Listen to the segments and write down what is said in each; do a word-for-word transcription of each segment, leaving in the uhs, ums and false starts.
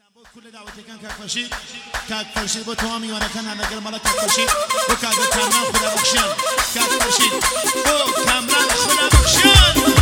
كل دعوتي كان كاكفشي كاكفشي بتوامي وانا كان انا قلب مالك كاكفشي وكاك كامران خدا بخشان كاكفشي او كامران خدا بخشان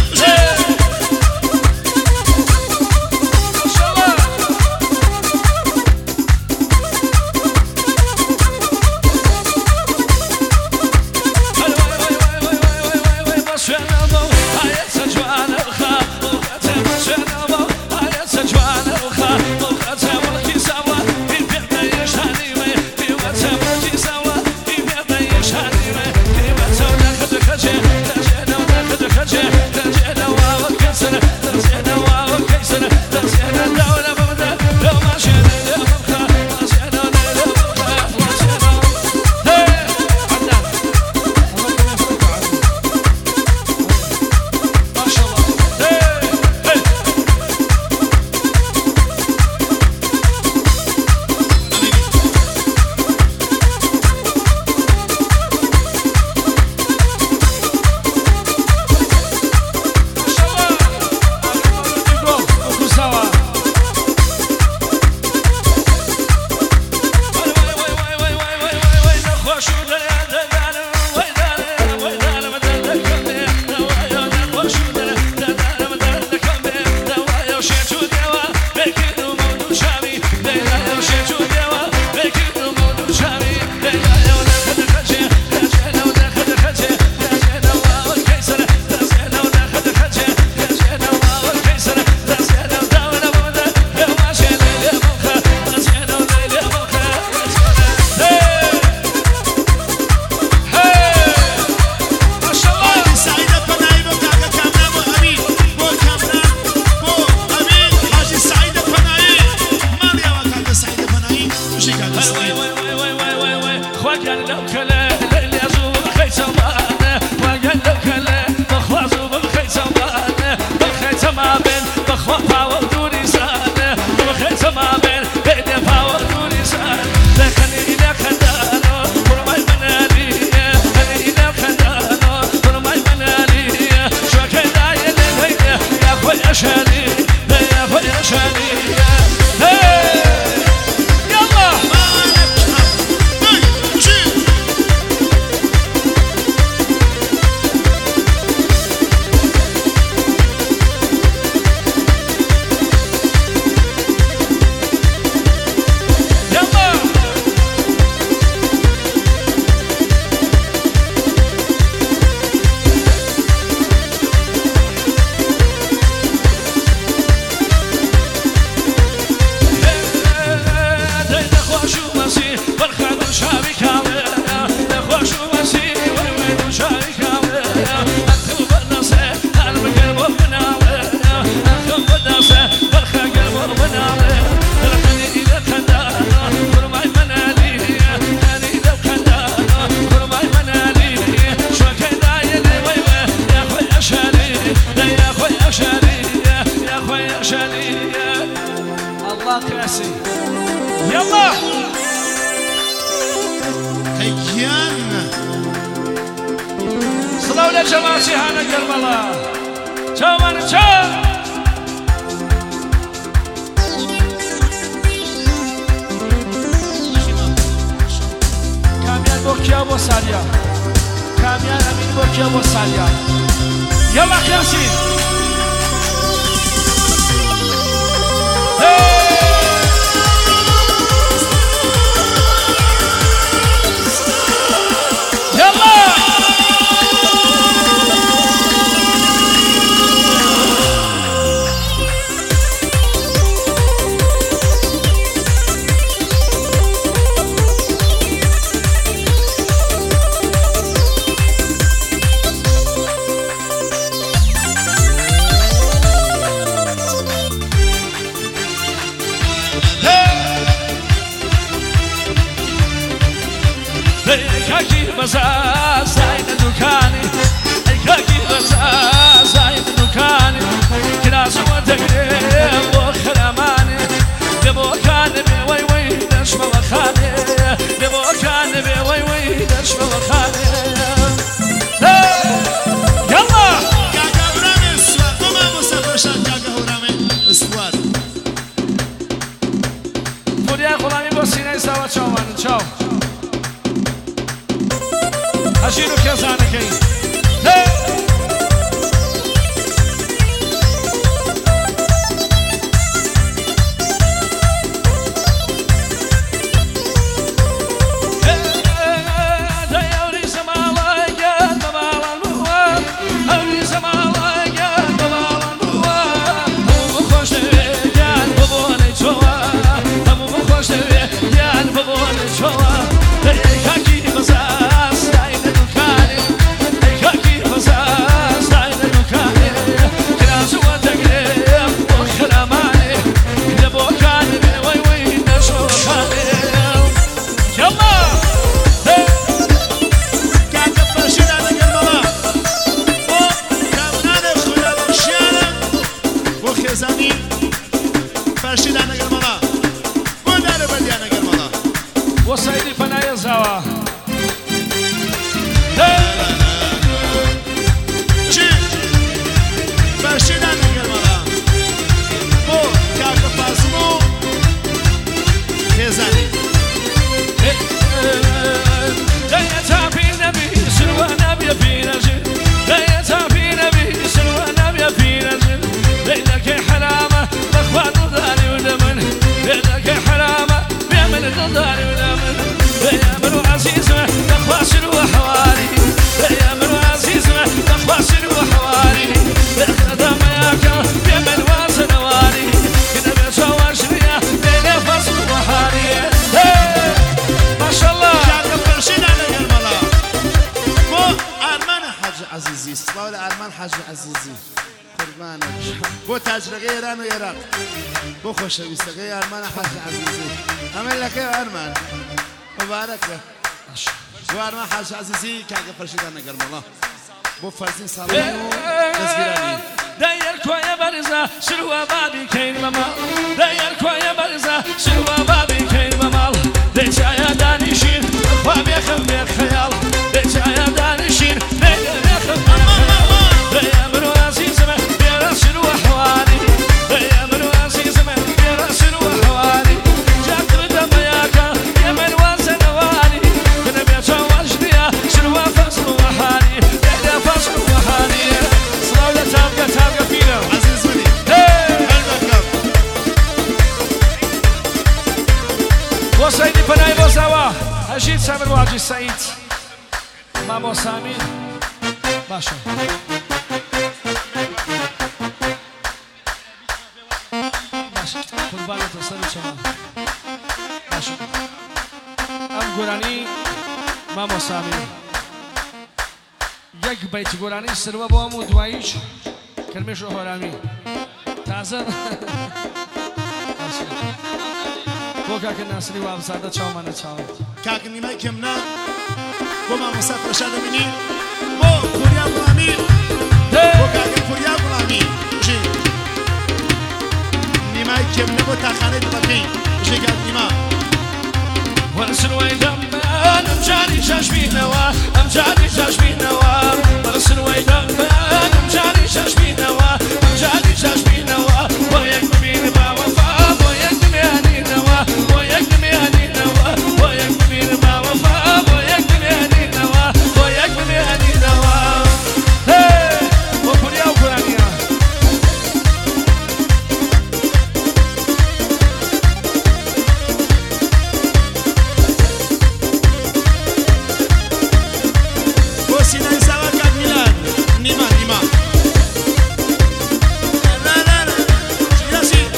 يلا هيان صلوا لجماعة هانا كربلاء جامان جا كاميان بوكيا بو ساليا كاميان امين بوكيا بو ساليا يلا كرسي كاكي بزا زايد دكاني كاكي بزا زايد دكاني كناس وتقريب وخرماني دبو كان بي وي وي دشم وخاني دبو كان بي وي وي دشم وخاني يلا كاكا برامي السوار وما مسافر شان كاكا برامي السوار غلامی با سینه سوا چاوان چاو هشیر و کسانه که این وصيدي فنايا زوا چی؟ فرشیدن نگر مالا بو کاک فازمو خیزانی دایا تابی نبی سلوه نبی پیرجن دایا تابی نبی سلوه نبی پیرجن لیلک حرامه بخوان داری و دمن لیلک حرامه بیامن داری و دمن بیامن عزیزم بخواسر و حواری بیامن عزیزم بخواسر و حواری بخدم یاکا بیامن واسنواری کنه بچواش ریا بین فصل و حاری ماشاءالله کاک فرشیدن نگر مالا بو ارمان حاج عزیزی سلام ارمان حاج عزیزی قربانك بو تاجرقي ايران وعراق بو خوشويستقي ارمان حاج عزيزي عمل لك يا ارمان مبارك لك بو ارمان حاج عزيزي كاك فرشيدان نقرم الله بو فرزين صالحين نزقراني داير كويا برزة شلوة بابي كين ممال داير كويا برزة شلوة بابي كين ممال ليش يا دانشين بابي خم بيك خيال ليش يا دانشين بيك خم بيك خيال يا منو عزيزم يا رسل وحواني يا منو عزيزم يا رسل وحواني جاك بدم ياكا يا من وزنواني كنا بيتو وجديا شلوة فصل وحاني يا فصل وحاني صلاة تابقى تابقى فينا عزيز مني وسيدي فناي بوساوا هشيد سامر واجي سعيد مامو سامي باشا باشا قربانة تصرف شما باشا ام قراني مامو سامي یک بیت قراني سروا بوامو دوایش کلمش رو هرامی تازه بو کاک ناصری و ابزاده چاو منه چاو كاك نيماي كمنا بو ما مسافر رشاد مني بو فوريا غلامي بو كاك فوريا غلامي جي نيماي كمنا بو تاخاني بقي جي قال نيما ورسل ويدم ام جاني شاش بينوا ام جاني شاش بينوا ورسل ويدم ام جاني شاش بينوا ام جاني شاش بينوا ويك بين با وفا ويك مهني نوا ويك مهني نوا ويك بين با وفا ويك مهني نوا ويك مهني نوا هي وكوريا وكورانيا بو سيناي سوا كاك ميلان نيما نيما لا لا لا ياسين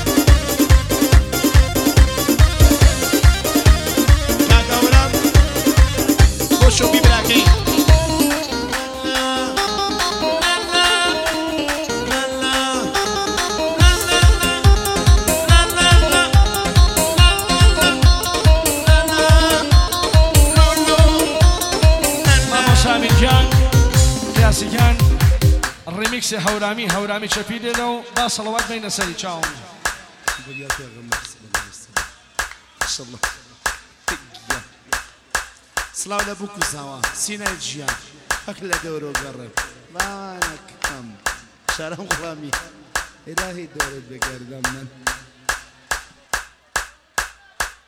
كاك اولاد بو شوفي براكي سامي جان ياسي جان الريميكس هورامي هورامي شفيدي لو با صلوات بين سري تشاو ان شاء الله سلاو لابوكو سوا سيناي جيان اكل دورو قرب مالك كم شارم غلامي الهي دورك بقردم من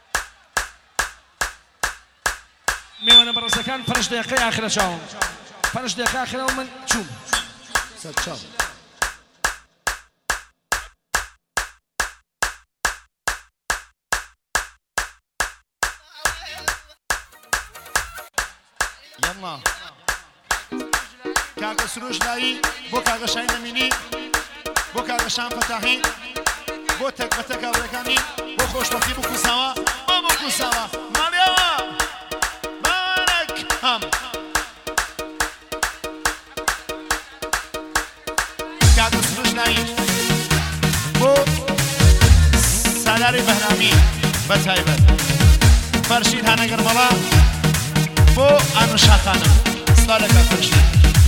میوانە بەڕێزەکان پنج دقیقەی ئاخرە چاوم پنج دقیقەی ئاخرەوە من چووم سەرچاو یەڵڵا کاکە سروش ناوی بۆ کاکە شاهین ئەمینی بۆ کاکە شان فەتاحی بۆ تەکبەتە کابرەکانی بۆ خۆشبەختی بکوساوە بۆ بکوساوە ماڵیەوە بارەکەم کاکە سروش ناوی بۆ سالاری بەهرامی بەتایبەت فەرشید هانەگەرمەڵا بۆ ئانوشا خانم سڵا لەکات فەرشید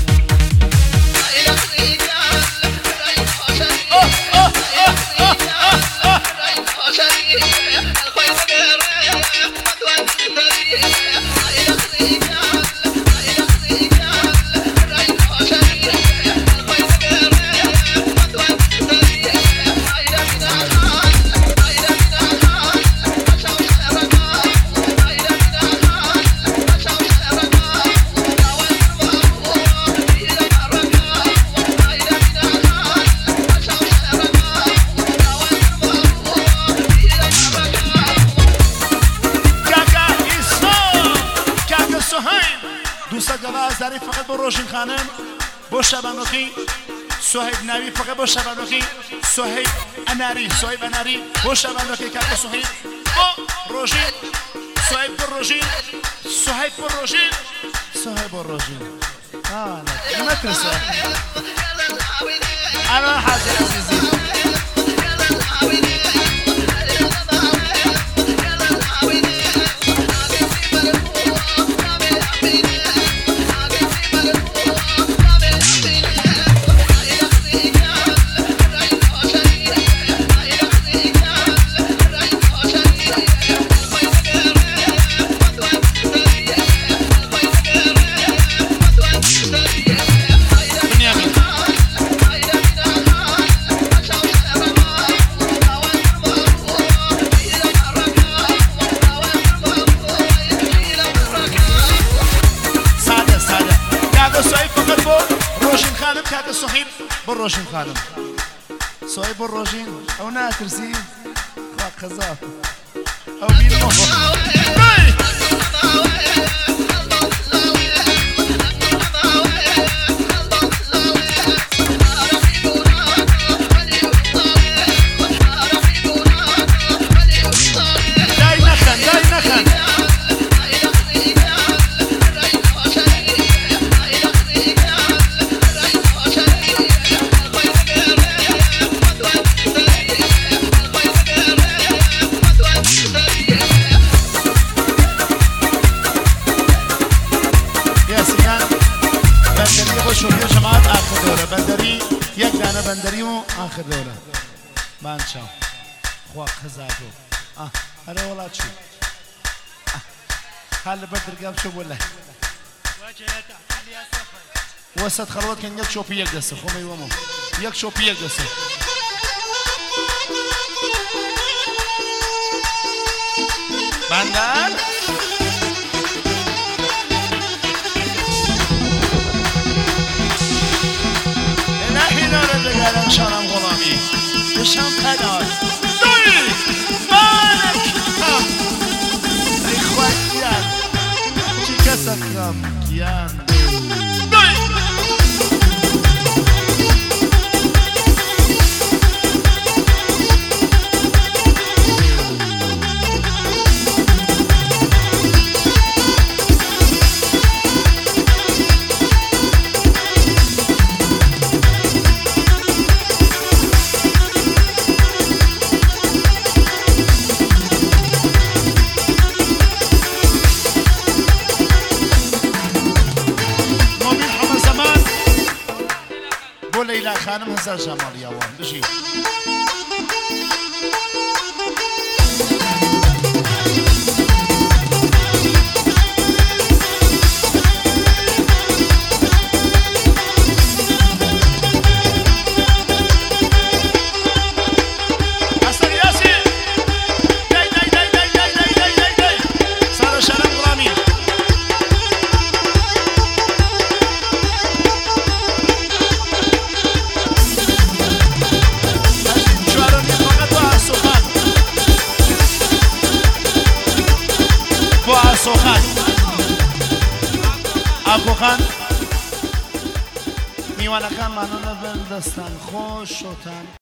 فقط بۆ ڕۆژین خانم بۆ شەبانۆخی سۆهەیب ناوی فقط بۆ شەبانۆخی سۆهەیب ئەناری سۆهەیب ئەناری بۆ شەبانۆخی کاکە سۆهەیب بۆ ڕۆژین سۆهەیب بۆ ڕۆژین سۆهەیب بۆ ڕۆژین سۆهەیب بۆ ڕۆژین نەمەترسە ئەمە حاجی عەزیزی ڕۆژین خانم سۆی بۆ ڕۆژین ئەو ناترسی خوا قەزا ئەو بیرمەوە دای نەخەن دای نەخەن بندری و آخر دوره بانشاو خوا خزاتو آه هره ولا چی حال بدر قام شو ولا وسط خلوت كان يك شوبي يقص خومي ومو يك شوبي يقص بندر قالن شارم غلامی بشم پدار دوی مالک ای خواهد کیان چی کسک کم کیان دوی ليلى خانم هزار جمال يا وان بجي ئاکۆخان میوانەکانمانە لەبەر دەستان خۆش شۆتان